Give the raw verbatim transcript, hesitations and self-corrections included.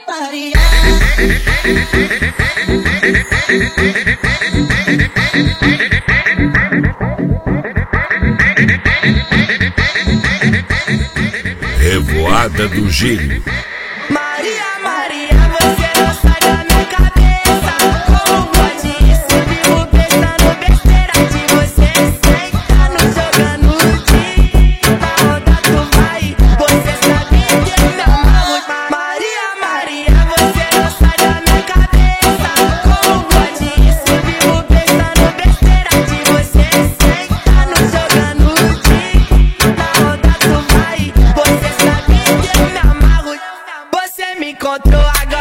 Maria. Revoada do Gênio. Maria, Maria, você não sai da minha cabeça. Como pode isso? Vivo pensando besteira de você. Sentando, jogando de na roda tu vai. Você sabe que eu me amarro. Maria, Maria, você não sai da minha cabeça. Como pode isso? Vivo pensando besteira de você. Sentando, jogando de na roda tu vai. Você sabe que eu me amarro. Você me encontrou agora.